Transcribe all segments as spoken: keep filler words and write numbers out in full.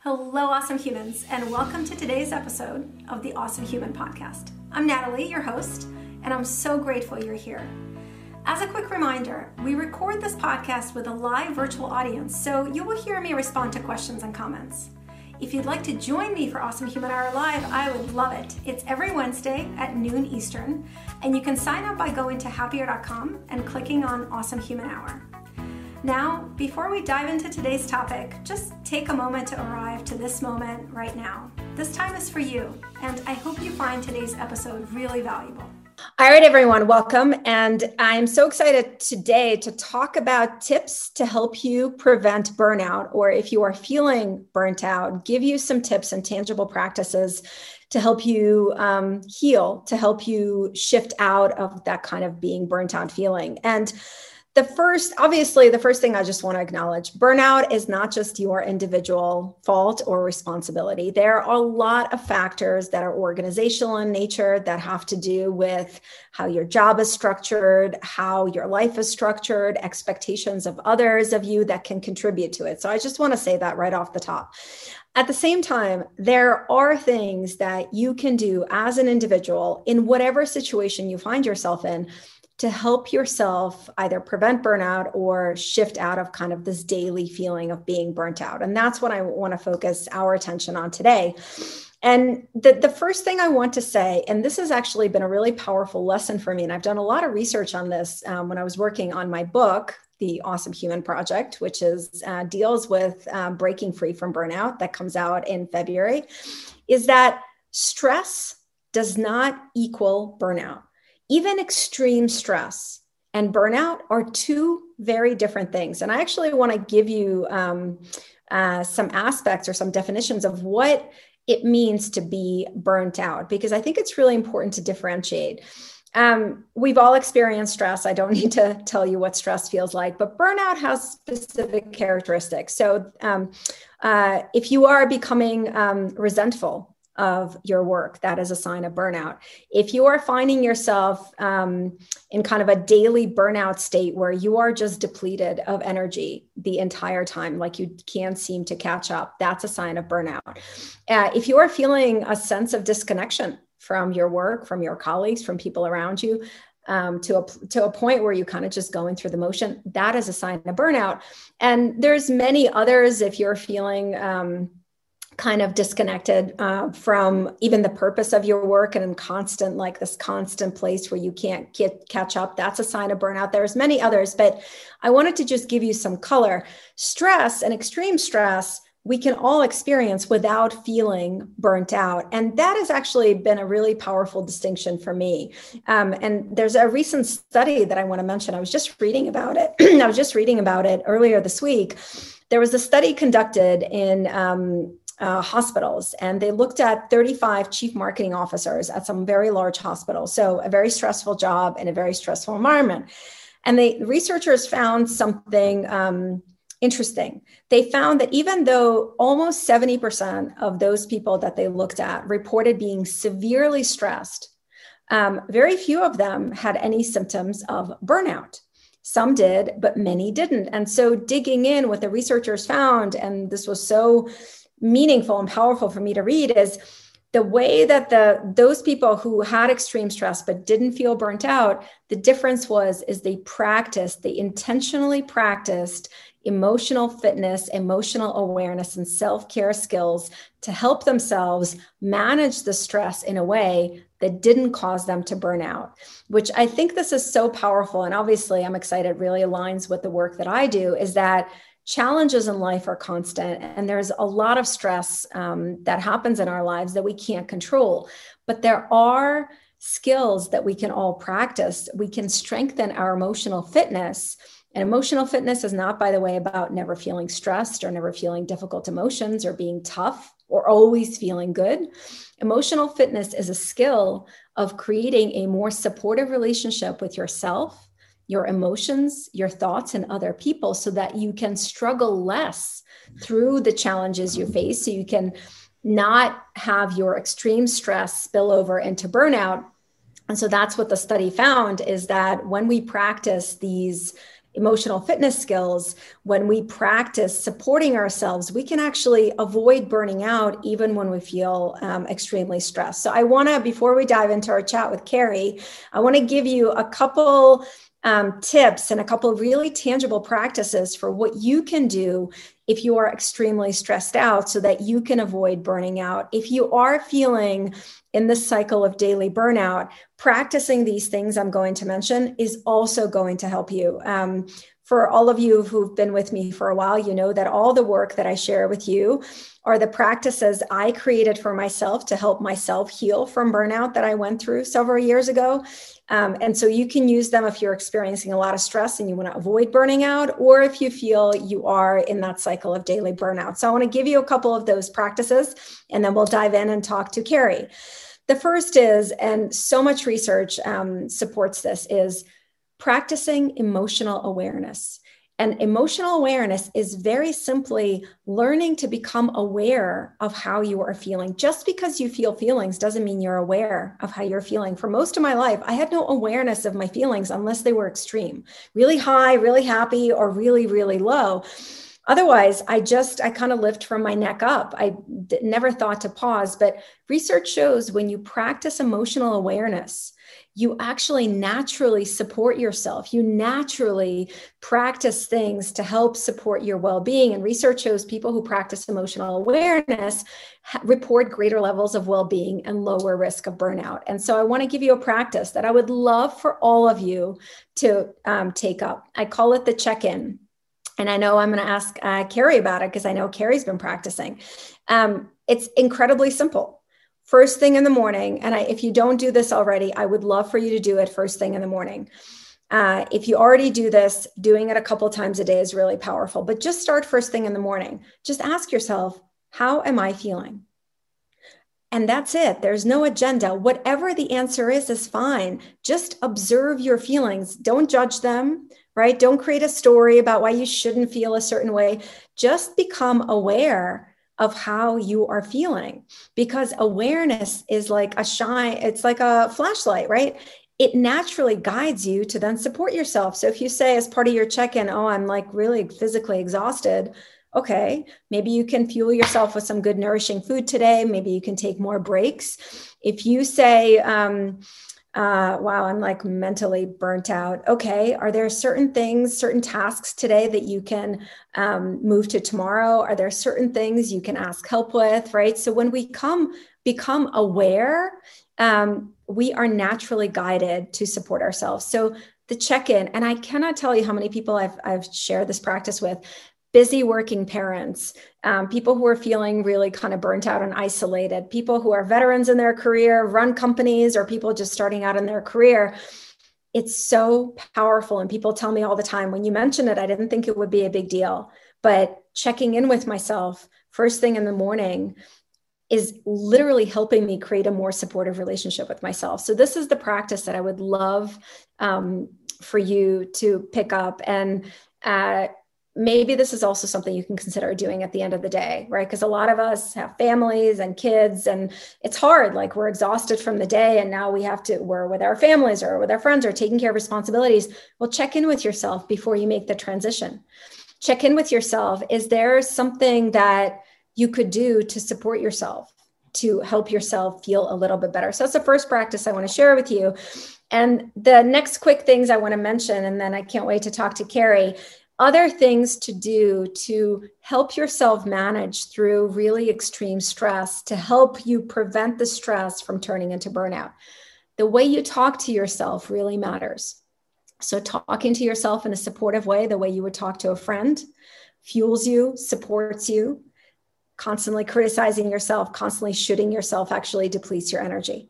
Hello, awesome humans, and welcome to today's episode of the Awesome Human Podcast. I'm Natalie, your host, and I'm so grateful you're here. As a quick reminder, we record this podcast with a live virtual audience, so you will hear me respond to questions and comments. If you'd like to join me for Awesome Human Hour Live, I would love it. It's every Wednesday at noon Eastern, and you can sign up by going to happier dot com and clicking on Awesome Human Hour. Now, before we dive into today's topic, just take a moment to arrive to this moment right now. This time is for you, and I hope you find today's episode really valuable. All right, everyone, welcome. And I'm so excited today to talk about tips to help you prevent burnout, or if you are feeling burnt out, give you some tips and tangible practices to help you um, heal, to help you shift out of that kind of being burnt out feeling. And The first, obviously, the first thing I just want to acknowledge, burnout is not just your individual fault or responsibility. There are a lot of factors that are organizational in nature that have to do with how your job is structured, how your life is structured, expectations of others of you that can contribute to it. So I just want to say that right off the top. At the same time, there are things that you can do as an individual in whatever situation you find yourself in to help yourself either prevent burnout or shift out of kind of this daily feeling of being burnt out. And that's what I want to focus our attention on today. And the, the first thing I want to say, and this has actually been a really powerful lesson for me, and I've done a lot of research on this um, when I was working on my book, The Awesome Human Project, which is uh, deals with um, breaking free from burnout, that comes out in February, is that stress does not equal burnout. Even extreme stress and burnout are two very different things. And I actually want to give you um, uh, some aspects or some definitions of what it means to be burnt out, because I think it's really important to differentiate. Um, we've all experienced stress. I don't need to tell you what stress feels like, but burnout has specific characteristics. So um, uh, if you are becoming um, resentful of your work, that is a sign of burnout. If you are finding yourself um, in kind of a daily burnout state where you are just depleted of energy the entire time, like you can't seem to catch up, that's a sign of burnout. Uh, if you are feeling a sense of disconnection from your work, from your colleagues, from people around you, um, to a to a point where you're kind of just going through the motion, that is a sign of burnout. And there's many others. If you're feeling um, kind of disconnected uh, from even the purpose of your work and in constant, like this constant place where you can't get catch up, that's a sign of burnout. There's many others, but I wanted to just give you some color. Stress and extreme stress, we can all experience without feeling burnt out. And that has actually been a really powerful distinction for me. Um, and there's a recent study that I want to mention. I was just reading about it. I was just reading about it earlier this week. There was a study conducted in um, Uh, hospitals, and they looked at thirty-five chief marketing officers at some very large hospitals. So a very stressful job in a very stressful environment. And the researchers found something um, interesting. They found that even though almost seventy percent of those people that they looked at reported being severely stressed, um, very few of them had any symptoms of burnout. Some did, but many didn't. And so digging in, what the researchers found, and this was so meaningful and powerful for me to read, is the way that the those people who had extreme stress but didn't feel burnt out, the difference was is they practiced, they intentionally practiced emotional fitness, emotional awareness, and self-care skills to help themselves manage the stress in a way that didn't cause them to burn out, which I think this is so powerful. And obviously I'm excited, really aligns with the work that I do, is that challenges in life are constant, and there's a lot of stress um, that happens in our lives that we can't control. But there are skills that we can all practice. We can strengthen our emotional fitness. And emotional fitness is not, by the way, about never feeling stressed or never feeling difficult emotions or being tough or always feeling good. Emotional fitness is a skill of creating a more supportive relationship with yourself, your emotions, your thoughts, and other people, so that you can struggle less through the challenges you face, so you can not have your extreme stress spill over into burnout. And so that's what the study found, is that when we practice these emotional fitness skills, when we practice supporting ourselves, we can actually avoid burning out even when we feel um, extremely stressed. So I want to, before we dive into our chat with Carrie, I want to give you a couple um, tips and a couple of really tangible practices for what you can do if you are extremely stressed out so that you can avoid burning out. If you are feeling in this cycle of daily burnout, practicing these things I'm going to mention is also going to help you. Um, for all of you who've been with me for a while, you know that all the work that I share with you are the practices I created for myself to help myself heal from burnout that I went through several years ago. Um, and so you can use them if you're experiencing a lot of stress and you want to avoid burning out, or if you feel you are in that cycle of daily burnout. So I want to give you a couple of those practices, and then we'll dive in and talk to Carrie. The first is, and so much research um, supports this, is practicing emotional awareness. And emotional awareness is very simply learning to become aware of how you are feeling. Just because you feel feelings doesn't mean you're aware of how you're feeling. For most of my life, I had no awareness of my feelings unless they were extreme, really high, really happy, or really, really low. Otherwise, I just, I kind of lived from my neck up. I d- never thought to pause, but research shows when you practice emotional awareness, you actually naturally support yourself. You naturally practice things to help support your well-being. And research shows people who practice emotional awareness ha- report greater levels of well-being and lower risk of burnout. And so I want to give you a practice that I would love for all of you to um, take up. I call it the check-in. And I know I'm going to ask uh, Carrie about it because I know Carrie's been practicing. Um, it's incredibly simple. First thing in the morning, and I, if you don't do this already, I would love for you to do it first thing in the morning. Uh, if you already do this, doing it a couple of times a day is really powerful, but just start first thing in the morning. Just ask yourself, how am I feeling? And that's it. There's no agenda. Whatever the answer is, is fine. Just observe your feelings. Don't judge them, right? Don't create a story about why you shouldn't feel a certain way. Just become aware of how you are feeling, because awareness is like a shine. It's like a flashlight, right? It naturally guides you to then support yourself. So if you say as part of your check-in, oh, I'm like really physically exhausted. Okay, maybe you can fuel yourself with some good nourishing food today. Maybe you can take more breaks. If you say, um, uh, wow, I'm like mentally burnt out. Okay, are there certain things, certain tasks today that you can um, move to tomorrow? Are there certain things you can ask help with, right? So when we come become aware, um, we are naturally guided to support ourselves. So the check-in, and I cannot tell you how many people I've, I've shared this practice with. Busy working parents, um, people who are feeling really kind of burnt out and isolated, people who are veterans in their career, run companies, or people just starting out in their career. It's so powerful. And people tell me all the time, when you mention it, I didn't think it would be a big deal, but checking in with myself first thing in the morning is literally helping me create a more supportive relationship with myself. So this is the practice that I would love um, for you to pick up. And uh, maybe this is also something you can consider doing at the end of the day, right? Because a lot of us have families and kids, and it's hard. Like, we're exhausted from the day, and now we have to, we're with our families or with our friends or taking care of responsibilities. Well, check in with yourself before you make the transition. Check in with yourself. Is there something that you could do to support yourself, to help yourself feel a little bit better? So that's the first practice I want to share with you. And the next quick things I want to mention, and then I can't wait to talk to Carrie, other things to do to help yourself manage through really extreme stress, to help you prevent the stress from turning into burnout. The way you talk to yourself really matters. So talking to yourself in a supportive way, the way you would talk to a friend, fuels you, supports you. Constantly criticizing yourself, constantly shooting yourself actually depletes your energy.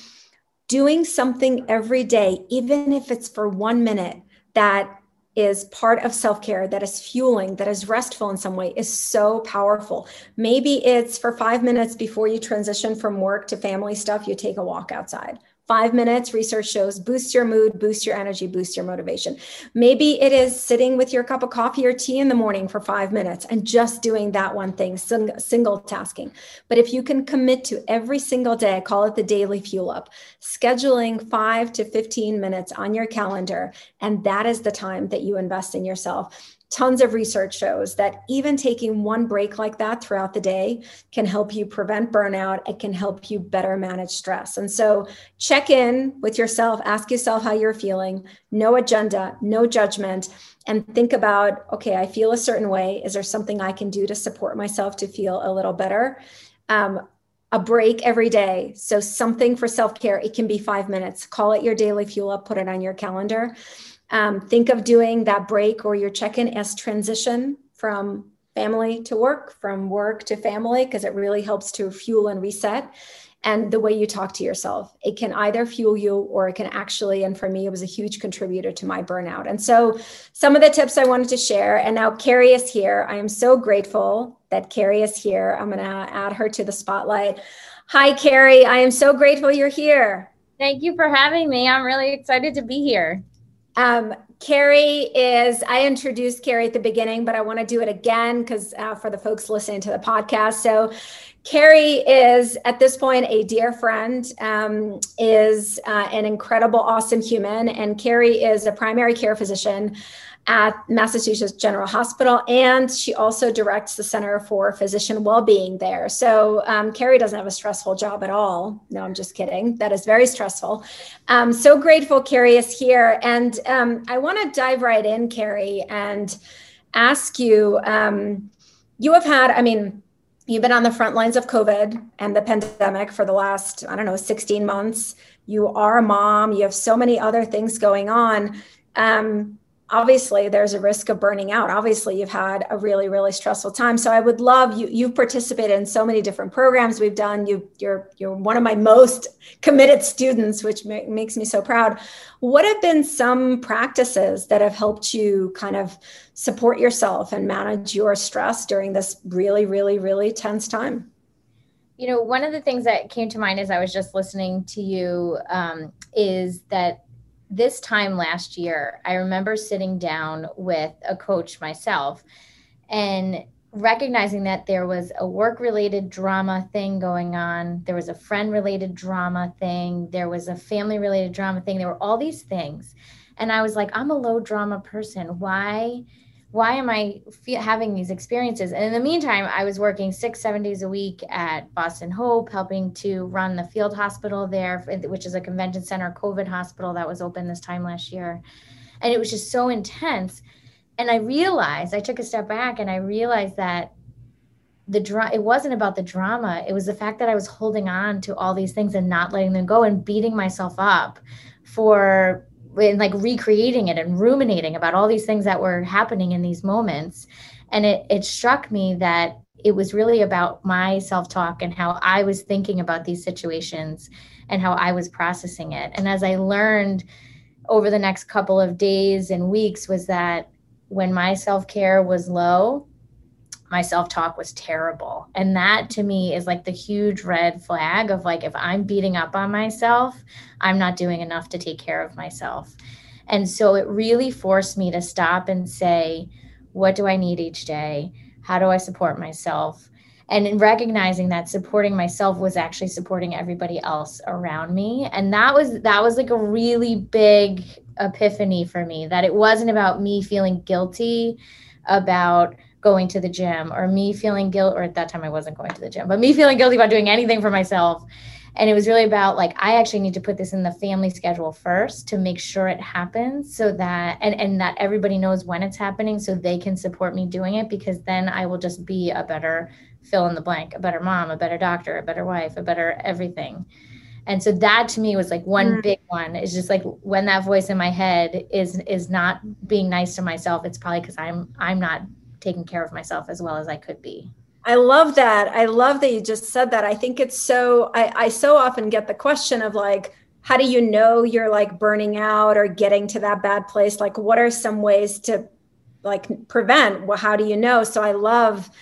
Doing something every day, even if it's for one minute, that is part of self-care, that is fueling, that is restful in some way, is so powerful. Maybe it's for five minutes before you transition from work to family stuff, you take a walk outside. Five minutes, research shows, boosts your mood, boosts your energy, boosts your motivation. Maybe it is sitting with your cup of coffee or tea in the morning for five minutes and just doing that one thing, sing, single tasking. But if you can commit to every single day, I call it the daily fuel up, scheduling five to fifteen minutes on your calendar, and that is the time that you invest in yourself. Tons of research shows that even taking one break like that throughout the day can help you prevent burnout. It can help you better manage stress. And so check in with yourself, ask yourself how you're feeling, no agenda, no judgment, and think about, okay, I feel a certain way. Is there something I can do to support myself to feel a little better? Um, a break every day. So something for self-care. It can be five minutes. Call it your daily fuel up, put it on your calendar. Um, think of doing that break or your check-in as transition from family to work, from work to family, because it really helps to fuel and reset. And the way you talk to yourself, it can either fuel you or it can actually, and for me, it was a huge contributor to my burnout. And so some of the tips I wanted to share, and now Carrie is here. I am so grateful that Carrie is here. I'm going to add her to the spotlight. Hi, Carrie. I am so grateful you're here. Thank you for having me. I'm really excited to be here. Um, Carrie is, I introduced Carrie at the beginning, but I want to do it again because uh, for the folks listening to the podcast. So Carrie is at this point a dear friend, um, is uh, an incredible, awesome human. And Carrie is a primary care physician at Massachusetts General Hospital. And she also directs the Center for Physician Wellbeing there. So um, Carrie doesn't have a stressful job at all. No, I'm just kidding. That is very stressful. Um, so grateful Carrie is here. And um, I want to dive right in, Carrie, and ask you, um, you have had, I mean, you've been on the front lines of COVID and the pandemic for the last, I don't know, sixteen months. You are a mom. You have so many other things going on. Um, Obviously, there's a risk of burning out. Obviously, you've had a really, really stressful time. So I would love you. You've participated in so many different programs we've done. You, you're you're one of my most committed students, which ma- makes me so proud. What have been some practices that have helped you kind of support yourself and manage your stress during this really, really, really tense time? You know, one of the things that came to mind as I was just listening to you um, is that this time last year, I remember sitting down with a coach myself and recognizing that there was a work-related drama thing going on. There was a friend-related drama thing. There was a family-related drama thing. There were all these things. And I was like, I'm a low drama person. Why, why am I fe- having these experiences? And in the meantime, I was working six, seven days a week at Boston Hope, helping to run the field hospital there, which is a convention center COVID hospital that was open this time last year. And it was just so intense. And I realized, I took a step back and I realized that the dra- it wasn't about the drama. It was the fact that I was holding on to all these things and not letting them go and beating myself up for and like recreating it and ruminating about all these things that were happening in these moments. And it, it struck me that it was really about my self-talk and how I was thinking about these situations and how I was processing it. And as I learned over the next couple of days and weeks was that when my self-care was low, my self-talk was terrible. And that to me is like the huge red flag of like, if I'm beating up on myself, I'm not doing enough to take care of myself. And so it really forced me to stop and say, what do I need each day? How do I support myself? And in recognizing that supporting myself was actually supporting everybody else around me. And that was, that was like a really big epiphany for me, that it wasn't about me feeling guilty about going to the gym or me feeling guilt, or at that time I wasn't going to the gym, but me feeling guilty about doing anything for myself. And it was really about like, I actually need to put this in the family schedule first to make sure it happens so that, and, and that everybody knows when it's happening so they can support me doing it, because then I will just be a better fill in the blank, a better mom, a better doctor, a better wife, a better everything. And so that to me was like one mm. big one. Is just like when that voice in my head is, is not being nice to myself, it's probably because I'm, I'm not taking care of myself as well as I could be. I love that. I love that you just said that. I think it's so, I, I so often get the question of like, how do you know you're like burning out or getting to that bad place? Like, what are some ways to like prevent? Well, how do you know? So I love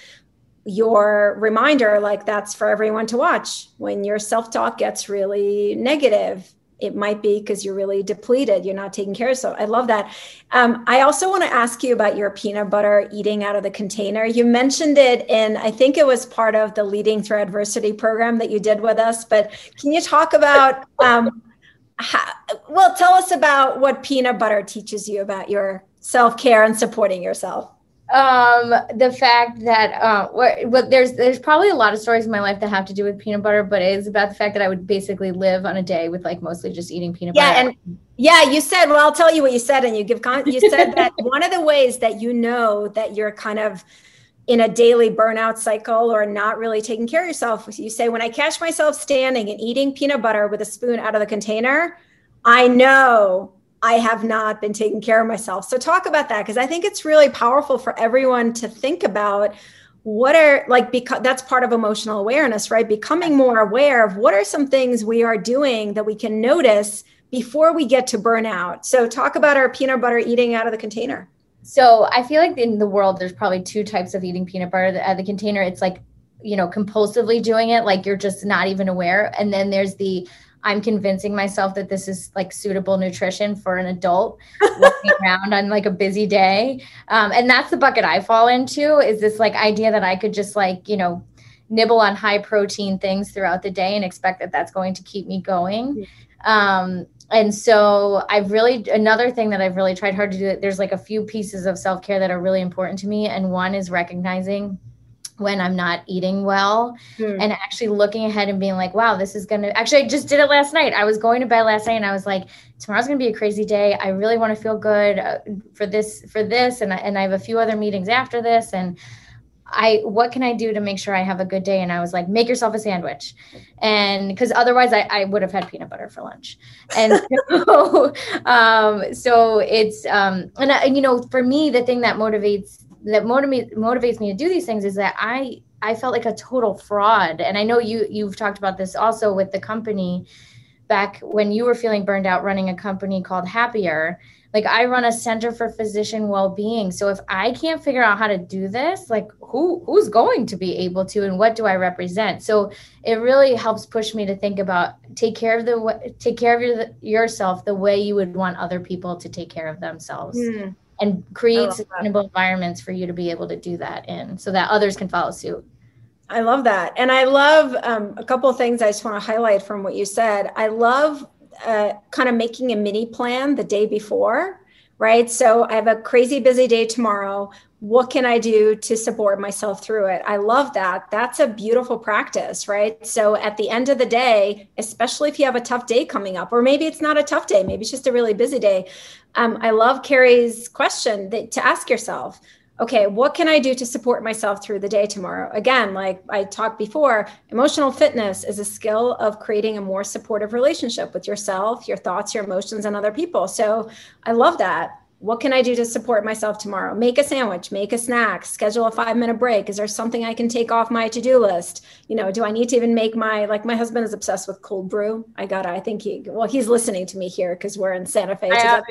your reminder, like that's for everyone to watch. When your self-talk gets really negative, it might be because you're really depleted. You're not taking care of yourself. I love that. Um, I also want to ask you about your peanut butter eating out of the container. You mentioned it in, I think it was part of the Leading Through Adversity program that you did with us, but can you talk about, um, how, well, tell us about what peanut butter teaches you about your self-care and supporting yourself. Um, the fact that, uh, what, what there's, there's probably a lot of stories in my life that have to do with peanut butter, but it's about the fact that I would basically live on a day with like mostly just eating peanut yeah, butter. And yeah, you said, well, I'll tell you what you said. And you give, con- you said that one of the ways that you know that you're kind of in a daily burnout cycle or not really taking care of yourself, you say, when I catch myself standing and eating peanut butter with a spoon out of the container, I know I have not been taking care of myself. So talk about that, because I think it's really powerful for everyone to think about what are like, because that's part of emotional awareness, right? Becoming more aware of what are some things we are doing that we can notice before we get to burnout. So talk about our peanut butter eating out of the container. So I feel like in the world, there's probably two types of eating peanut butter out of the container. It's like, you know, compulsively doing it, like you're just not even aware. And then there's the I'm convincing myself that this is like suitable nutrition for an adult walking around on like a busy day. Um, and that's the bucket I fall into, is this like idea that I could just like, you know, nibble on high protein things throughout the day and expect that that's going to keep me going. Um, and so I've really, another thing that I've really tried hard to do, there's like a few pieces of self-care that are really important to me. And one is recognizing when I'm not eating well mm. and actually looking ahead and being like, wow, this is going to, actually, I just did it last night. I was going to bed last night and I was like, tomorrow's going to be a crazy day. I really want to feel good uh, for this, for this. And I, and I have a few other meetings after this. And I, what can I do to make sure I have a good day? And I was like, make yourself a sandwich. And cause otherwise I, I would have had peanut butter for lunch. And so, um, so it's, um, and, I, and, you know, for me, the thing that motivates that motivates motivates me to do these things is that I, I felt like a total fraud. And I know you, you've talked about this also with the company back when you were feeling burned out running a company called Happier. Like I run a center for physician well-being. So if I can't figure out how to do this, like who, who's going to be able to, and what do I represent? So it really helps push me to think about take care of the, take care of your, yourself the way you would want other people to take care of themselves. Mm. And create sustainable environments for you to be able to do that in, so that others can follow suit. I love that. And I love um, a couple of things I just want to highlight from what you said. I love uh, kind of making a mini plan the day before, right? So I have a crazy busy day tomorrow. What can I do to support myself through it? I love that. That's a beautiful practice, right? So at the end of the day, especially if you have a tough day coming up, or maybe it's not a tough day, maybe it's just a really busy day. Um, I love Carrie's question that, to ask yourself, okay, what can I do to support myself through the day tomorrow? Again, like I talked before, emotional fitness is a skill of creating a more supportive relationship with yourself, your thoughts, your emotions, and other people. So I love that. What can I do to support myself tomorrow? Make a sandwich, make a snack, schedule a five minute break. Is there something I can take off my to-do list? You know, do I need to even make my, like my husband is obsessed with cold brew. I gotta, I think he, well, he's listening to me here because we're in Santa Fe together.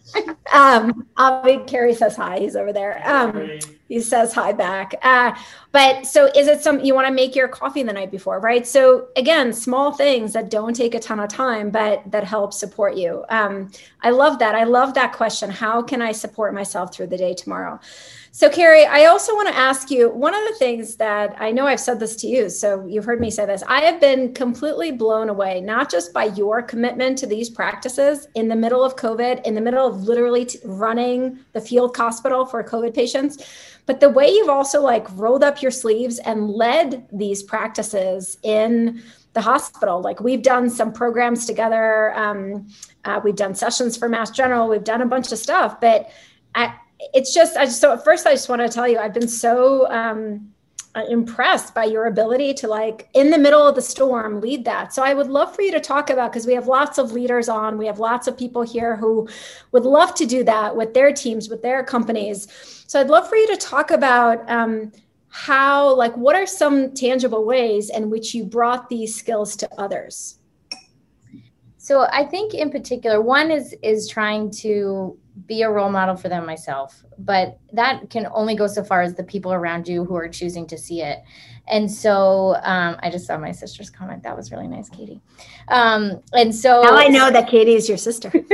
um, Avi, Carrie says hi. He's over there. Um, he says hi back. Uh, but so is it some, you want to make your coffee the night before, right? So again, small things that don't take a ton of time, but that help support you. Um, I love that. I love that question. How can I support myself through the day tomorrow? So Carrie, I also want to ask you, one of the things that I know I've said this to you, so you've heard me say this, I have been completely blown away, not just by your commitment to these practices in the middle of COVID, in the middle of literally t- running the field hospital for COVID patients, but the way you've also like rolled up your sleeves and led these practices in the hospital. Like we've done some programs together. Um, uh, we've done sessions for Mass General. We've done a bunch of stuff, but I, it's just, I just, so at first I just want to tell you, I've been so um, impressed by your ability to like in the middle of the storm, lead that. So I would love for you to talk about, because we have lots of leaders on, we have lots of people here who would love to do that with their teams, with their companies. So I'd love for you to talk about um, how, like, what are some tangible ways in which you brought these skills to others? So I think in particular, one is, is trying to be a role model for them myself, but that can only go so far as the people around you who are choosing to see it. And so um, I just saw my sister's comment. That was really nice, Katie. Um, and so now I know that Katie is your sister. but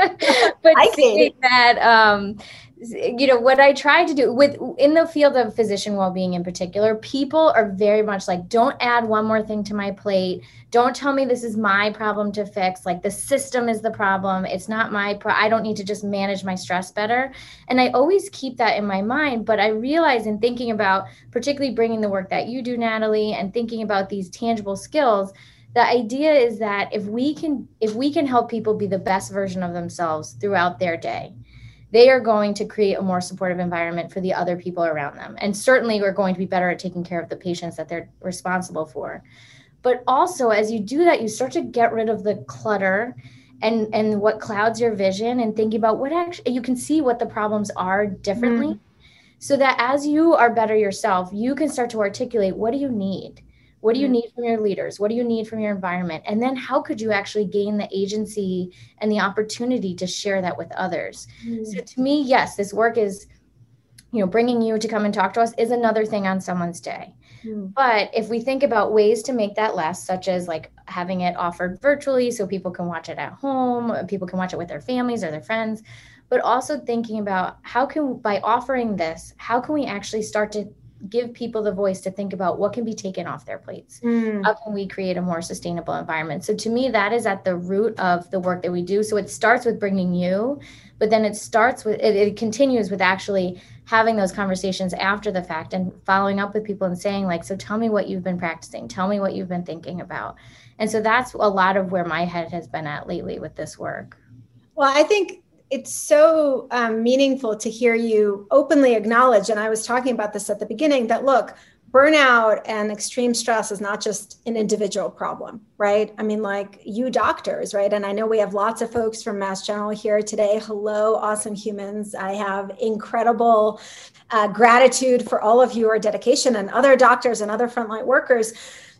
Hi, saying that, um, you know, what I try to do with in the field of physician well-being in particular, people are very much like, don't add one more thing to my plate. Don't tell me this is my problem to fix. Like the system is the problem. It's not my, pro- I don't need to just manage my stress better. And I always keep that in my mind, but I realize in thinking about particularly bringing the work that you do, Natalie, and thinking about these tangible skills, the idea is that if we can, if we can help people be the best version of themselves throughout their day, they are going to create a more supportive environment for the other people around them. And certainly we're going to be better at taking care of the patients that they're responsible for. But also, as you do that, you start to get rid of the clutter and, and what clouds your vision, and thinking about what actually, you can see what the problems are differently. Mm. So that as you are better yourself, you can start to articulate, what do you need? What do you need from your leaders? What do you need from your environment? And then how could you actually gain the agency and the opportunity to share that with others? Mm. So to me, yes, this work is, you know, bringing you to come and talk to us is another thing on someone's day. Mm. But if we think about ways to make that less, such as like having it offered virtually so people can watch it at home, people can watch it with their families or their friends, but also thinking about how can, by offering this, how can we actually start to give people the voice to think about what can be taken off their plates? Mm. How can we create a more sustainable environment? So to me, that is at the root of the work that we do. So it starts with bringing you, but then it starts with, it, it continues with actually having those conversations after the fact and following up with people and saying like, so tell me what you've been practicing. Tell me what you've been thinking about. And so that's a lot of where my head has been at lately with this work. Well, I think it's so um, meaningful to hear you openly acknowledge, and I was talking about this at the beginning, that look, burnout and extreme stress is not just an individual problem, right? I mean, like you doctors, right? And I know we have lots of folks from Mass General here today. Hello, awesome humans. I have incredible uh, gratitude for all of your dedication, and other doctors and other frontline workers.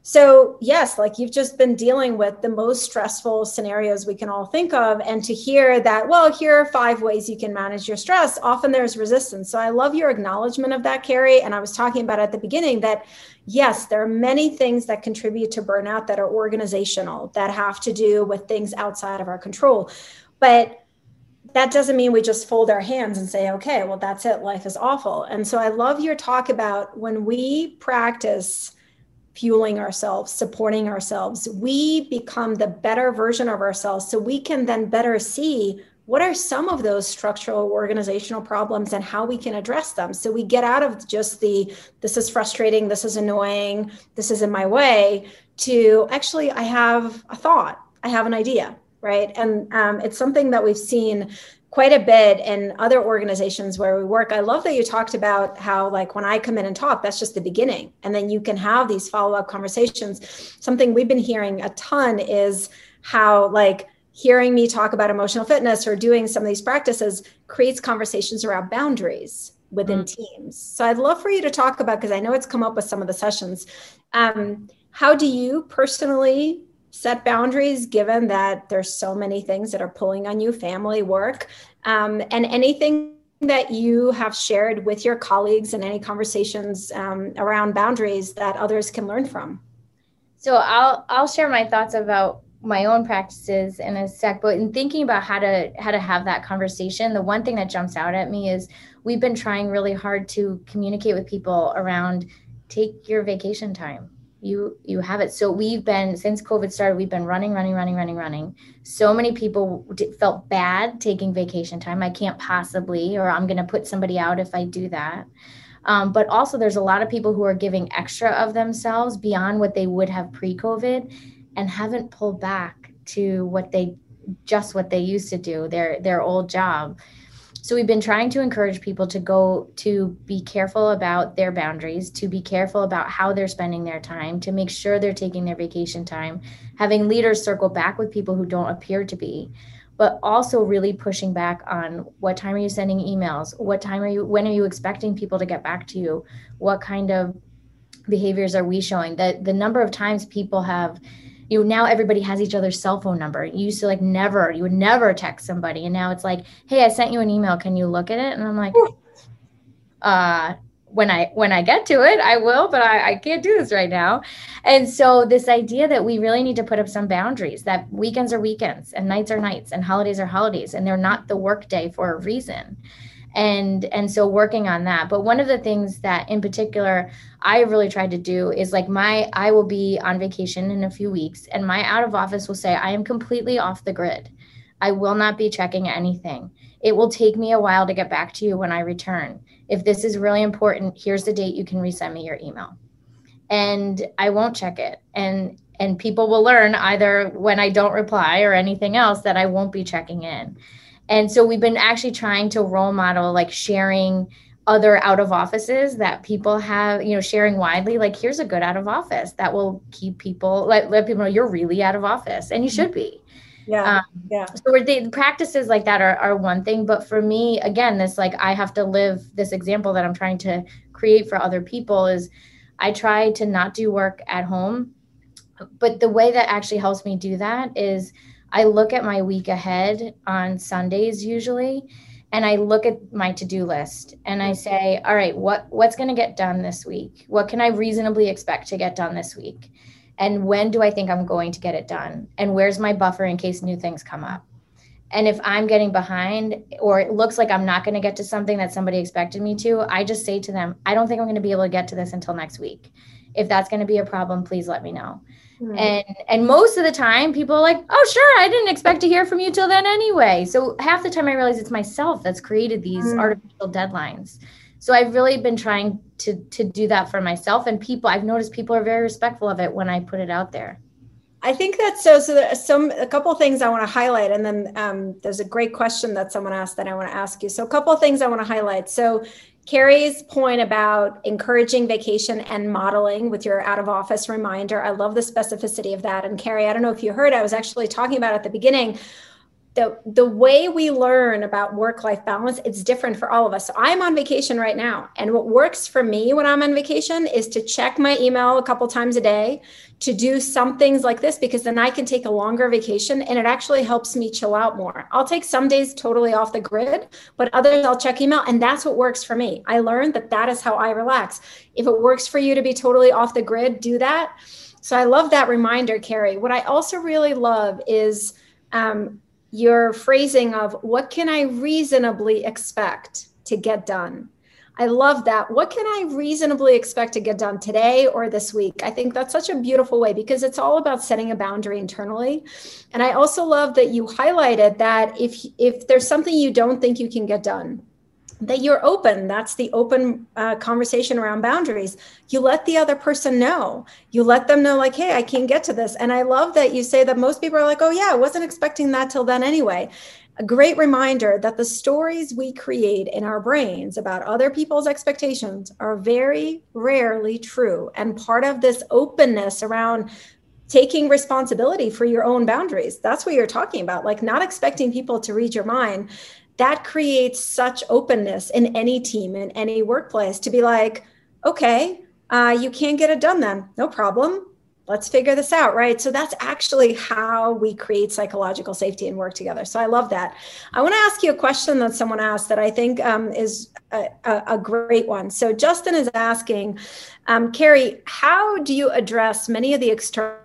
So yes, like you've just been dealing with the most stressful scenarios we can all think of. And to hear that, well, here are five ways you can manage your stress, often there's resistance. So I love your acknowledgement of that, Carrie. And I was talking about at the beginning that, yes, there are many things that contribute to burnout that are organizational, that have to do with things outside of our control. But that doesn't mean we just fold our hands and say, okay, well, that's it. Life is awful. And so I love your talk about when we practice fueling ourselves, supporting ourselves, we become the better version of ourselves, so we can then better see what are some of those structural organizational problems and how we can address them. So we get out of just the, this is frustrating, this is annoying, this is in my way, to actually, I have a thought, I have an idea, right? And um, it's something that we've seen quite a bit in other organizations where we work. I love that you talked about how, like, when I come in and talk, that's just the beginning. And then you can have these follow-up conversations. Something we've been hearing a ton is how, like, hearing me talk about emotional fitness or doing some of these practices creates conversations around boundaries within mm. teams. So I'd love for you to talk about, because I know it's come up with some of the sessions. Um, how do you personally set boundaries, given that there's so many things that are pulling on you, family, work, um, and anything that you have shared with your colleagues and any conversations um, around boundaries that others can learn from? So I'll I'll share my thoughts about my own practices in a sec, but in thinking about how to how to have that conversation, the one thing that jumps out at me is we've been trying really hard to communicate with people around take your vacation time. You you have it. So we've been, since COVID started, we've been running, running, running, running, running. So many people d- felt bad taking vacation time. I can't possibly, or I'm going to put somebody out if I do that. Um, but also there's a lot of people who are giving extra of themselves beyond what they would have pre-COVID and haven't pulled back to what they, just what they used to do, their their old job. So we've been trying to encourage people to go to be careful about their boundaries, to be careful about how they're spending their time, to make sure they're taking their vacation time, having leaders circle back with people who don't appear to be, but also really pushing back on what time are you sending emails? What time are you, when are you expecting people to get back to you? What kind of behaviors are we showing? That the number of times people have, you know, now everybody has each other's cell phone number. You used to like never, you would never text somebody. And now it's like, hey, I sent you an email. Can you look at it? And I'm like, uh, when I, when I get to it, I will, but I, I can't do this right now. And so this idea that we really need to put up some boundaries, that weekends are weekends and nights are nights and holidays are holidays, and they're not the work day for a reason. And, and so working on that. But one of the things that in particular, I really tried to do is like my, I will be on vacation in a few weeks and my out of office will say, I am completely off the grid. I will not be checking anything. It will take me a while to get back to you when I return. If this is really important, here's the date you can resend me your email. And I won't check it. And, and people will learn either when I don't reply or anything else that I won't be checking in. And so we've been actually trying to role model, like sharing other out of offices that people have, you know, sharing widely, like here's a good out of office that will keep people, let, let people know you're really out of office and you should be. Yeah. Um, yeah. So we're, the practices like that are, are one thing. But for me, again, this, like, I have to live this example that I'm trying to create for other people is I try to not do work at home. But the way that actually helps me do that is I look at my week ahead on Sundays usually, and I look at my to-do list and I say, all right, what, what's going to get done this week? What can I reasonably expect to get done this week? And when do I think I'm going to get it done? And where's my buffer in case new things come up? And if I'm getting behind or it looks like I'm not going to get to something that somebody expected me to, I just say to them, I don't think I'm going to be able to get to this until next week. If that's going to be a problem, please let me know. Mm-hmm. And and most of the time people are like, oh, sure, I didn't expect to hear from you till then anyway. So half the time I realize it's myself that's created these mm-hmm. artificial deadlines. So I've really been trying to to do that for myself, and people, I've noticed people are very respectful of it when I put it out there. I think that's so, so there's some, a couple of things I want to highlight. And then um, there's a great question that someone asked that I want to ask you. So a couple of things I want to highlight. So Carrie's point about encouraging vacation and modeling with your out of office reminder. I love the specificity of that. And Carrie, I don't know if you heard, I was actually talking about at the beginning, the, the way we learn about work-life balance, it's different for all of us. So I'm on vacation right now. And what works for me when I'm on vacation is to check my email a couple times a day, to do some things like this, because then I can take a longer vacation and it actually helps me chill out more. I'll take some days totally off the grid, but others I'll check email. And that's what works for me. I learned that that is how I relax. If it works for you to be totally off the grid, do that. So I love that reminder, Carrie. What I also really love is, um, your phrasing of what can I reasonably expect to get done? I love that. What can I reasonably expect to get done today or this week? I think that's such a beautiful way because it's all about setting a boundary internally. And I also love that you highlighted that if, if there's something you don't think you can get done, that you're open. That's the open uh, conversation around boundaries. You let the other person know. You let them know like, hey, I can't get to this. And I love that you say that most people are like, oh yeah, I wasn't expecting that till then anyway. A great reminder that the stories we create in our brains about other people's expectations are very rarely true. And part of this openness around taking responsibility for your own boundaries, that's what you're talking about, like not expecting people to read your mind. That creates such openness in any team, in any workplace, to be like, okay, uh, you can't get it done then, no problem. Let's figure this out, right? So that's actually how we create psychological safety and work together. So I love that. I want to ask you a question that someone asked that I think um, is a, a, a great one. So Justin is asking, um, Carrie, how do you address many of the external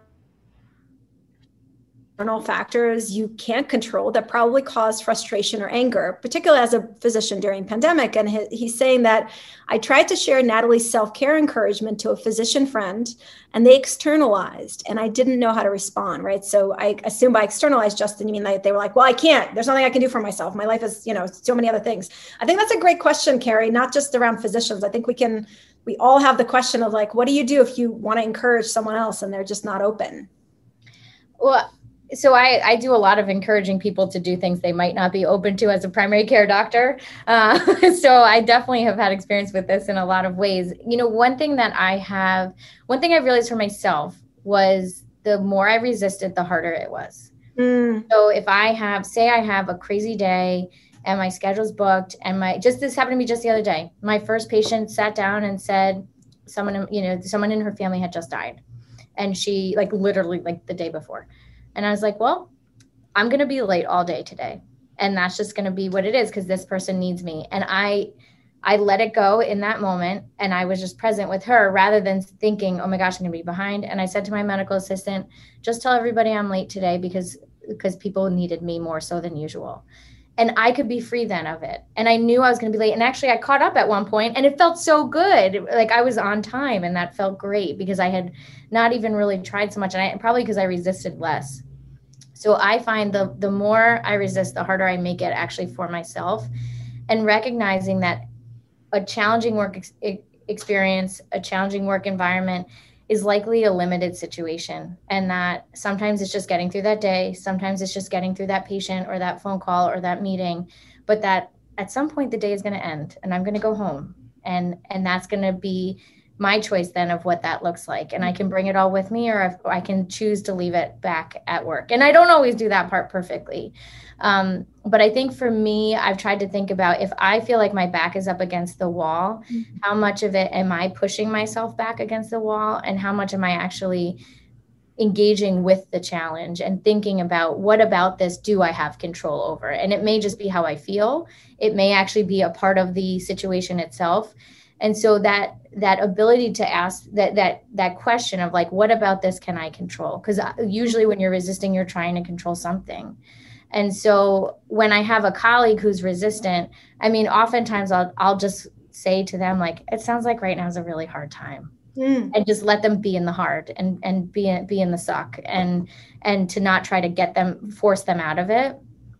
factors you can't control that probably cause frustration or anger, particularly as a physician during pandemic? And he, he's saying that I tried to share Natalie's self-care encouragement to a physician friend and they externalized and I didn't know how to respond, right? So I assume by externalized, Justin, you mean like they were like, well, I can't, there's nothing I can do for myself. My life is, you know, so many other things. I think that's a great question, Carrie, not just around physicians. I think we can, we all have the question of like, what do you do if you want to encourage someone else and they're just not open? Well, So I, I do a lot of encouraging people to do things they might not be open to as a primary care doctor. Uh, so I definitely have had experience with this in a lot of ways. You know, one thing that I have, one thing I realized for myself was the more I resisted, the harder it was. Mm. So if I have, say I have a crazy day and my schedule's booked and my, just this happened to me just the other day. My first patient sat down and said, someone, you know, someone in her family had just died. And she like literally like the day before. And I was like, well, I'm going to be late all day today. And that's just going to be what it is because this person needs me. And I I let it go in that moment, and I was just present with her rather than thinking, oh my gosh, I'm going to be behind. And I said to my medical assistant, just tell everybody I'm late today because, because people needed me more so than usual. And I could be free then of it. And I knew I was going to be late. And actually I caught up at one point and it felt so good. Like I was on time, and that felt great because I had not even really tried so much. And I probably because I resisted less. So I find the, the more I resist, the harder I make it actually for myself, and recognizing that a challenging work ex- experience, a challenging work environment is likely a limited situation. And that sometimes it's just getting through that day. Sometimes it's just getting through that patient or that phone call or that meeting, but that at some point the day is going to end and I'm going to go home. And, and that's going to be my choice then of what that looks like. And I can bring it all with me, or if I can choose to leave it back at work. And I don't always do that part perfectly. Um, but I think for me, I've tried to think about if I feel like my back is up against the wall, mm-hmm. how much of it am I pushing myself back against the wall, and how much am I actually engaging with the challenge and thinking about what about this do I have control over? And it may just be how I feel. It may actually be a part of the situation itself. And so that that ability to ask that that that question of like, what about this can I control? Because usually when you're resisting, you're trying to control something. And so when I have a colleague who's resistant, I mean, oftentimes I'll I'll just say to them, like, it sounds like right now is a really hard time. Mm. And just let them be in the hard and and be be in the suck, and and to not try to get them, force them out of it.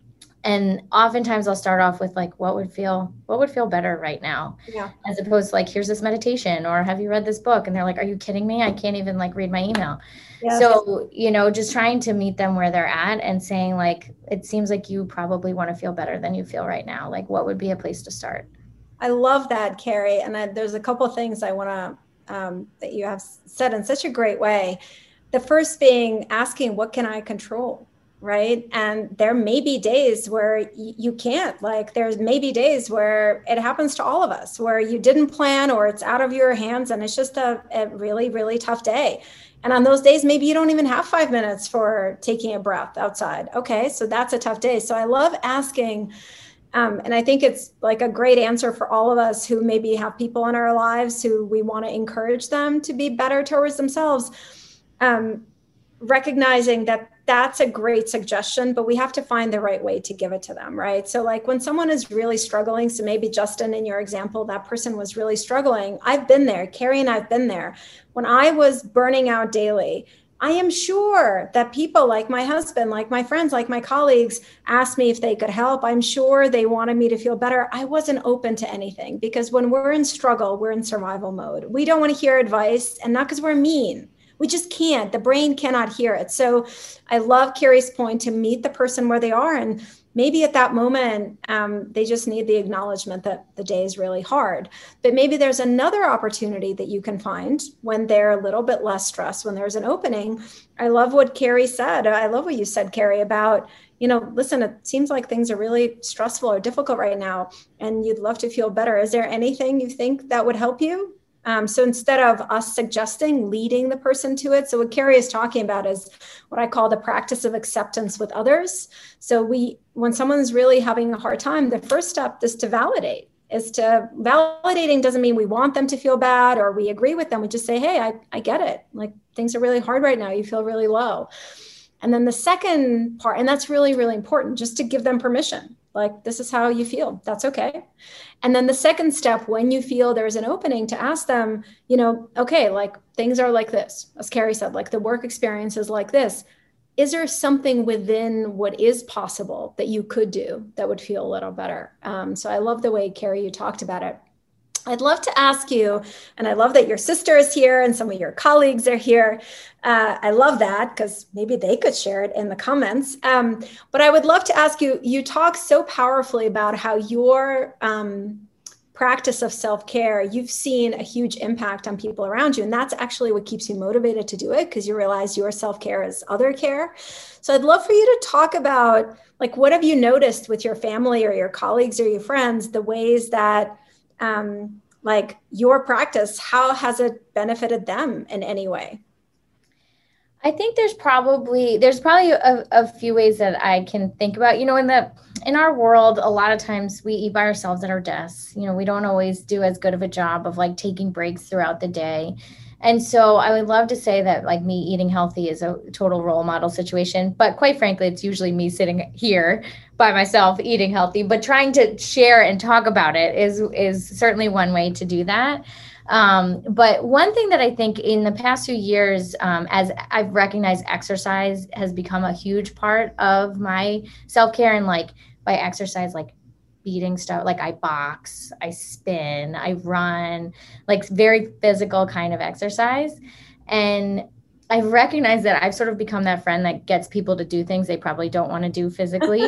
And oftentimes I'll start off with like, what would feel, what would feel better right now? Yeah. As opposed to like, here's this meditation, or have you read this book? And they're like, are you kidding me? I can't even like read my email. Yes. So, you know, just trying to meet them where they're at and saying like, it seems like you probably want to feel better than you feel right now. Like, what would be a place to start? I love that, Carrie. And I, there's a couple of things I want to, um, that you have said in such a great way. The first being asking, what can I control? Right. And there may be days where y- you can't, like there's maybe days where it happens to all of us, where you didn't plan or it's out of your hands and it's just a, a really, really tough day. And on those days, maybe you don't even have five minutes for taking a breath outside. Okay. So that's a tough day. So I love asking, um, and I think it's like a great answer for all of us who maybe have people in our lives who we want to encourage them to be better towards themselves. Um, recognizing that that's a great suggestion, but we have to find the right way to give it to them, right? So like when someone is really struggling, so maybe Justin, in your example, that person was really struggling. I've been there, Carrie and I've been there. When I was burning out daily, I am sure that people like my husband, like my friends, like my colleagues asked me if they could help. I'm sure they wanted me to feel better. I wasn't open to anything because when we're in struggle, we're in survival mode. We don't want to hear advice, and not because we're mean. We just can't. The brain cannot hear it. So I love Carrie's point to meet the person where they are. And maybe at that moment, um, they just need the acknowledgement that the day is really hard. But maybe there's another opportunity that you can find when they're a little bit less stressed, when there's an opening. I love what Carrie said. I love what you said, Carrie, about, you know, listen, it seems like things are really stressful or difficult right now, and you'd love to feel better. Is there anything you think that would help you? Um, so instead of us suggesting, leading the person to it. So what Carrie is talking about is what I call the practice of acceptance with others. So we, when someone's really having a hard time, the first step is to validate. Is to validating doesn't mean we want them to feel bad or we agree with them. We just say, hey, I, I get it. Like things are really hard right now. You feel really low. And then the second part, and that's really, really important, just to give them permission. Like, this is how you feel. That's okay. And then the second step, when you feel there's an opening, to ask them, you know, okay, like things are like this, as Carrie said, like the work experience is like this. Is there something within what is possible that you could do that would feel a little better? Um, so I love the way, Carrie, you talked about it. I'd love to ask you, and I love that your sister is here and some of your colleagues are here. Uh, I love that because maybe they could share it in the comments. Um, but I would love to ask you, you talk so powerfully about how your um, practice of self-care, you've seen a huge impact on people around you. And that's actually what keeps you motivated to do it, because you realize your self-care is other care. So I'd love for you to talk about, like, what have you noticed with your family or your colleagues or your friends, the ways that Um, like your practice, how has it benefited them in any way? I think there's probably there's probably a, a few ways that I can think about. You know, in the in our world, a lot of times we eat by ourselves at our desks. You know, we don't always do as good of a job of like taking breaks throughout the day. And so I would love to say that like me eating healthy is a total role model situation. But quite frankly, it's usually me sitting here by myself eating healthy. But trying to share and talk about it is is certainly one way to do that. Um, but one thing that I think in the past few years, um, as I've recognized exercise has become a huge part of my self-care, and like by exercise, like beating stuff, like I box, I spin, I run, like very physical kind of exercise. And I've recognized that I've sort of become that friend that gets people to do things they probably don't want to do physically.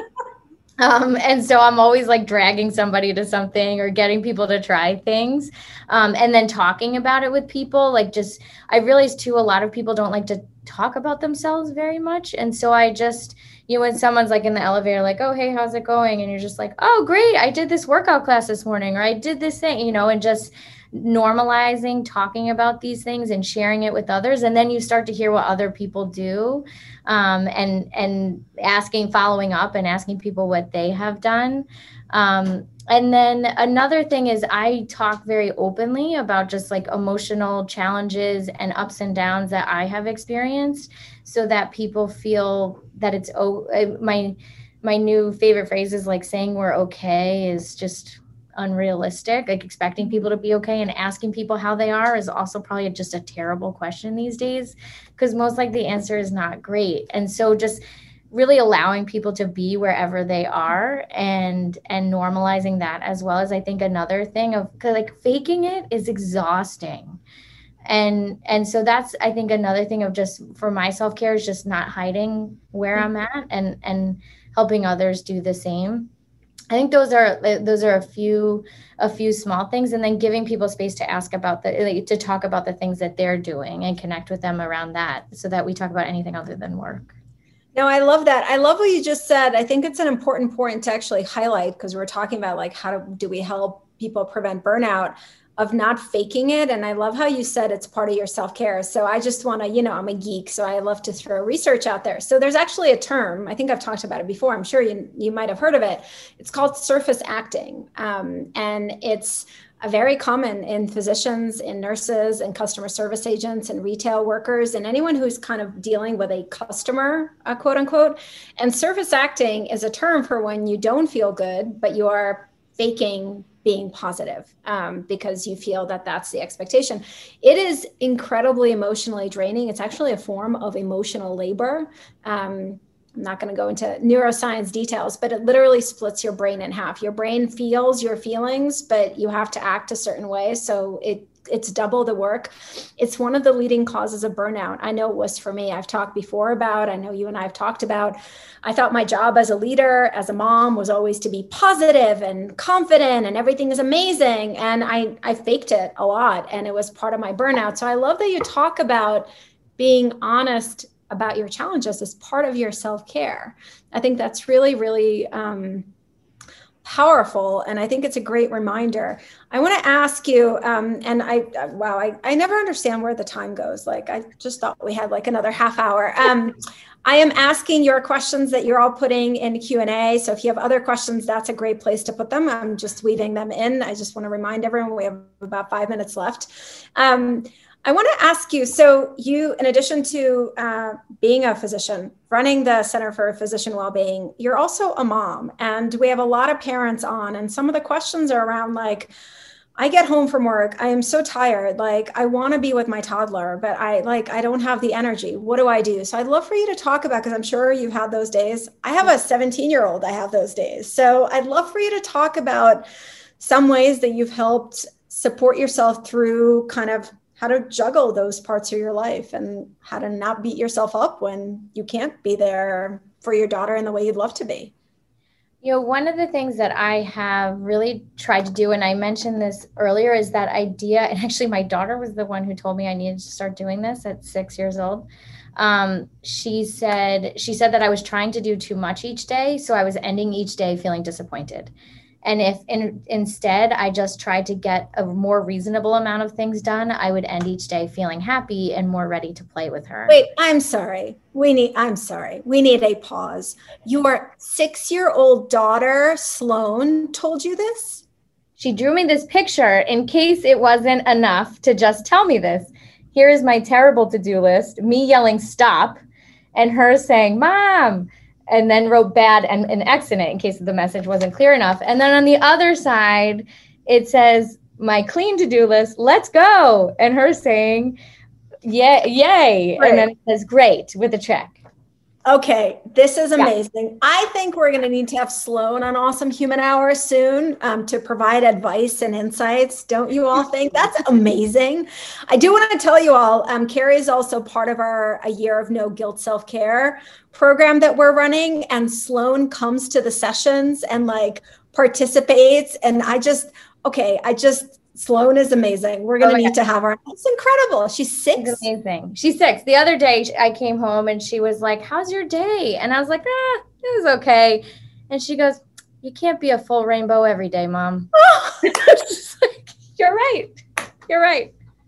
Um, and so I'm always like dragging somebody to something or getting people to try things. Um, and then talking about it with people, like just, I realized too, a lot of people don't like to talk about themselves very much. And so I just, you know, when someone's like in the elevator, like, oh, hey, how's it going? And you're just like, oh, great. I did this workout class this morning, or I did this thing, you know, and just normalizing talking about these things and sharing it with others. And then you start to hear what other people do, um, and and asking, following up and asking people what they have done. Um, and then another thing is I talk very openly about just like emotional challenges and ups and downs that I have experienced, so that people feel that it's, oh, my, my new favorite phrase is like saying we're okay is just unrealistic. Like expecting people to be okay and asking people how they are is also probably just a terrible question these days, because most likely the answer is not great. And so just really allowing people to be wherever they are and and normalizing that as well as I think another thing of like faking it is exhausting. And and so that's I think another thing of just for my self-care is just not hiding where I'm at and and helping others do the same. I think those are those are a few a few small things, and then giving people space to ask about the like, to talk about the things that they're doing and connect with them around that, so that we talk about anything other than work. No, I love that. I love what you just said. I think it's an important point to actually highlight, because we're talking about like how do, do we help people prevent burnout, of not faking it. And I love how you said it's part of your self-care. So I just want to, you know, I'm a geek, so I love to throw research out there. So there's actually a term, I think I've talked about it before. I'm sure you, you might have heard of it. It's called surface acting. Um, and it's a very common in physicians, in nurses, and customer service agents, and retail workers, and anyone who's kind of dealing with a customer, uh, quote unquote. And surface acting is a term for when you don't feel good, but you are faking being positive, um, because you feel that that's the expectation. It is incredibly emotionally draining. It's actually a form of emotional labor. Um, I'm not going to go into neuroscience details, but it literally splits your brain in half. Your brain feels your feelings, but you have to act a certain way. So it it's double the work. It's one of the leading causes of burnout. I know it was for me. I've talked before about, I know you and I have talked about, I thought my job as a leader, as a mom, was always to be positive and confident and everything is amazing. And I, I faked it a lot, and it was part of my burnout. So I love that you talk about being honest about your challenges as part of your self-care. I think that's really, really um, powerful. And I think it's a great reminder. I want to ask you, um, and I, wow, I, I never understand where the time goes. Like, I just thought we had like another half hour. Um, I am asking your questions that you're all putting in Q and A. So if you have other questions, that's a great place to put them. I'm just weaving them in. I just want to remind everyone we have about five minutes left. Um, I want to ask you, so you, in addition to uh, being a physician, running the Center for Physician Wellbeing, you're also a mom. And we have a lot of parents on, and some of the questions are around like, I get home from work, I am so tired, like I want to be with my toddler, but I like, I don't have the energy. What do I do? So I'd love for you to talk about, because I'm sure you've had those days. I have a seventeen year old, I have those days. So I'd love for you to talk about some ways that you've helped support yourself through kind of how to juggle those parts of your life, and how to not beat yourself up when you can't be there for your daughter in the way you'd love to be. You know, one of the things that I have really tried to do, and I mentioned this earlier, is that idea, and actually my daughter was the one who told me I needed to start doing this at six years old. Um, she said, she said that I was trying to do too much each day. So I was ending each day feeling disappointed. And if in, instead I just tried to get a more reasonable amount of things done, I would end each day feeling happy and more ready to play with her. Wait, I'm sorry. We need, I'm sorry. We need a pause. Your six-year-old daughter, Sloan, told you this? She drew me this picture in case it wasn't enough to just tell me this. Here is my terrible to-do list, me yelling stop, and her saying, Mom, and then wrote bad and an X in it in case the message wasn't clear enough. And then on the other side, it says, my clean to-do list, let's go. And her saying, yay, yay. Right. And then it says, great, with a check. Okay, this is amazing. Yeah. I think we're going to need to have Sloan on Awesome Human Hour soon um, to provide advice and insights. Don't you all think? That's amazing. I do want to tell you all, um, Carrie is also part of our A Year of No Guilt Self-Care program that we're running. And Sloan comes to the sessions and like participates. And I just, okay, I just, Sloan is amazing. We're going to oh need God. to have her. It's incredible. She's six. She's amazing. She's six. The other day I came home and she was like, how's your day? And I was like, ah, it was okay. And she goes, you can't be a full rainbow every day, Mom. Like, you're right. You're right.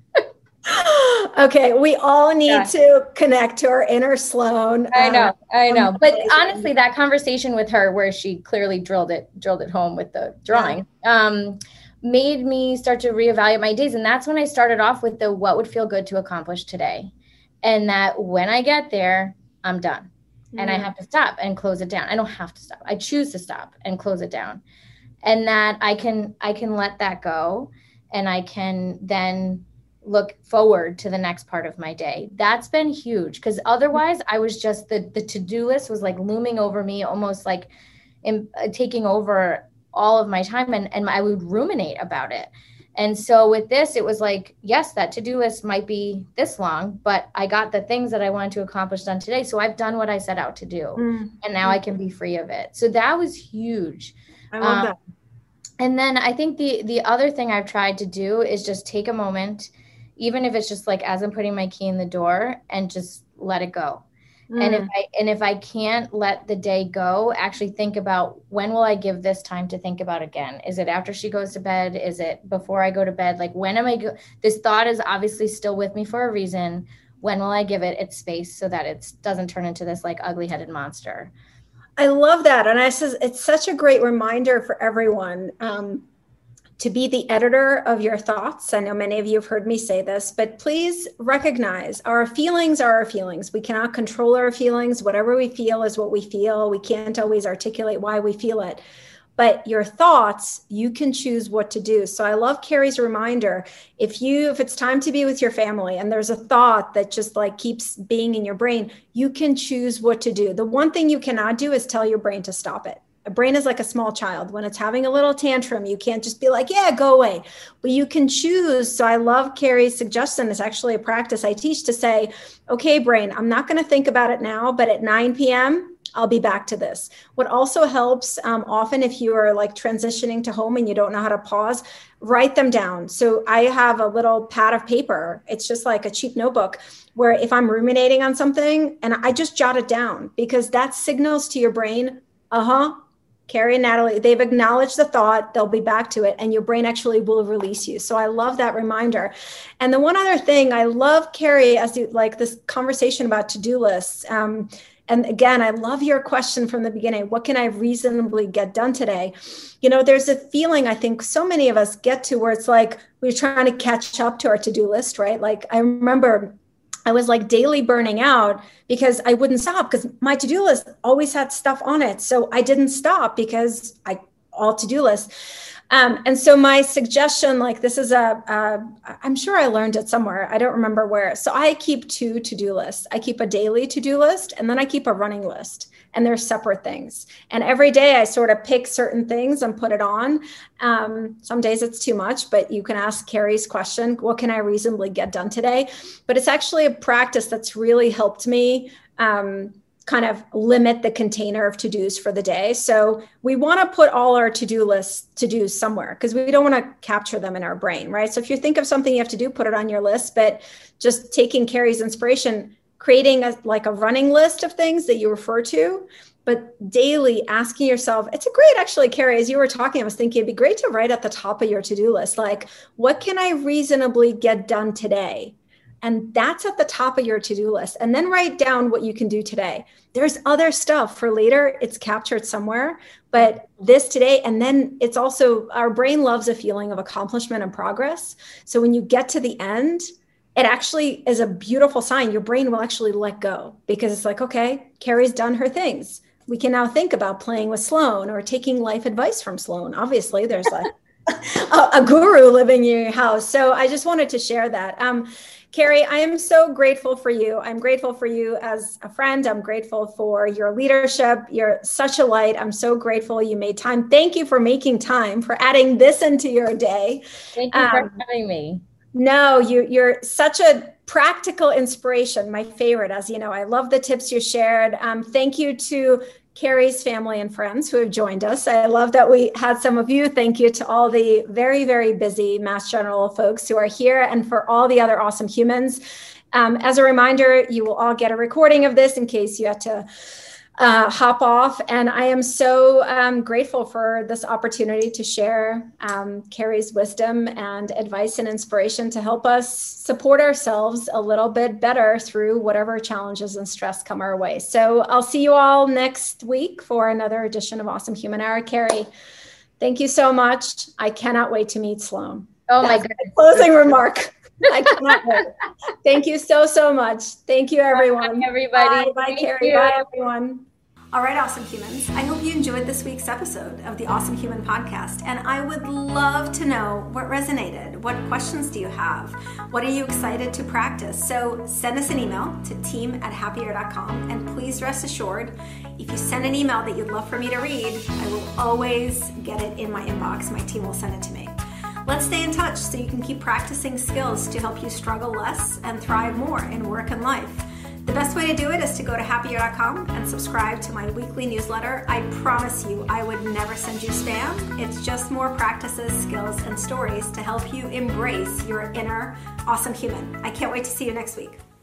Okay. We all need yeah. to connect to our inner Sloan. I know. Um, I know. But honestly, that conversation with her where she clearly drilled it, drilled it home with the drawing, yeah. um, made me start to reevaluate my days. And that's when I started off with the what would feel good to accomplish today. And that when I get there, I'm done. Mm-hmm. And I have to stop and close it down. I don't have to stop. I choose to stop and close it down. And that I can I can let that go. And I can then look forward to the next part of my day. That's been huge. Because otherwise I was just the the to-do list was like looming over me, almost like in, uh, taking over all of my time, and, and I would ruminate about it. And so with this, it was like, yes, that to-do list might be this long, but I got the things that I wanted to accomplish done today. So I've done what I set out to do, mm-hmm. and now I can be free of it. So that was huge. I love um, that. And then I think the, the other thing I've tried to do is just take a moment, even if it's just like, as I'm putting my key in the door, and just let it go. Mm. And if I and if I can't let the day go, actually think about, when will I give this time to think about again? Is it after she goes to bed? Is it before I go to bed? Like, when am I go- this thought is obviously still with me for a reason. When will I give it its space so that it doesn't turn into this like ugly headed monster? I love that. And I says it's such a great reminder for everyone. Um, to be the editor of your thoughts. I know many of you have heard me say this, but please recognize our feelings are our feelings. We cannot control our feelings. Whatever we feel is what we feel. We can't always articulate why we feel it. But your thoughts, you can choose what to do. So I love Carrie's reminder. If you, if it's time to be with your family and there's a thought that just like keeps being in your brain, you can choose what to do. The one thing you cannot do is tell your brain to stop it. A brain is like a small child. When it's having a little tantrum, you can't just be like, yeah, go away. But you can choose. So I love Carrie's suggestion. It's actually a practice I teach to say, okay, brain, I'm not going to think about it now, but at nine p.m., I'll be back to this. What also helps um, often if you are like transitioning to home and you don't know how to pause, write them down. So I have a little pad of paper. It's just like a cheap notebook where if I'm ruminating on something and I just jot it down, because that signals to your brain, uh-huh, Carrie and Natalie, they've acknowledged the thought, they'll be back to it, and your brain actually will release you. So I love that reminder. And the one other thing, I love, Carrie, as you like this conversation about to-do lists. Um, and again, I love your question from the beginning. What can I reasonably get done today? You know, there's a feeling I think so many of us get to where it's like we're trying to catch up to our to-do list, right? Like I remember I was like daily burning out because I wouldn't stop because my to-do list always had stuff on it. So I didn't stop because I all to-do list. Um, and so my suggestion, like this is a, a, I'm sure I learned it somewhere. I don't remember where. So I keep two to-do lists. I keep a daily to-do list and then I keep a running list. And they're separate things. And every day I sort of pick certain things and put it on. Um, some days it's too much, but you can ask Carrie's question, what can I reasonably get done today? But it's actually a practice that's really helped me um, kind of limit the container of to-dos for the day. So we want to put all our to-do lists to-dos somewhere because we don't want to capture them in our brain, right? So if you think of something you have to do, put it on your list, but just taking Carrie's inspiration, creating a, like a running list of things that you refer to, but daily asking yourself, it's a great, actually, Carrie, as you were talking, I was thinking it'd be great to write at the top of your to-do list, like, what can I reasonably get done today? And that's at the top of your to-do list. And then write down what you can do today. There's other stuff for later. It's captured somewhere, but this today. And then it's also, our brain loves a feeling of accomplishment and progress. So when you get to the end, it actually is a beautiful sign. Your brain will actually let go because it's like, okay, Carrie's done her things. We can now think about playing with Sloan or taking life advice from Sloan. Obviously, there's like a, a guru living in your house. So I just wanted to share that. Um, Carrie, I am so grateful for you. I'm grateful for you as a friend. I'm grateful for your leadership. You're such a light. I'm so grateful you made time. Thank you for making time, for adding this into your day. Thank you um, for having me. No, you, you're such a practical inspiration. My favorite, as you know, I love the tips you shared. Um, thank you to Carrie's family and friends who have joined us. I love that we had some of you. Thank you to all the very, very busy Mass General folks who are here, and for all the other awesome humans. Um, as a reminder, you will all get a recording of this in case you had to uh, hop off. And I am so um, grateful for this opportunity to share um, Carrie's wisdom and advice and inspiration to help us support ourselves a little bit better through whatever challenges and stress come our way. So I'll see you all next week for another edition of Awesome Human Hour. Carrie, thank you so much. I cannot wait to meet Sloan. Oh my That's goodness. my closing remark. I cannot wait. Thank you so, so much. Thank you, everyone. Bye, everybody. Bye, bye Carrie. You. Bye, everyone. All right, awesome humans. I hope you enjoyed this week's episode of the Awesome Human Podcast. And I would love to know what resonated. What questions do you have? What are you excited to practice? So send us an email to team at happier dot com. And please rest assured, if you send an email that you'd love for me to read, I will always get it in my inbox. My team will send it to me. Let's stay in touch so you can keep practicing skills to help you struggle less and thrive more in work and life. The best way to do it is to go to happier dot com and subscribe to my weekly newsletter. I promise you, I would never send you spam. It's just more practices, skills, and stories to help you embrace your inner awesome human. I can't wait to see you next week.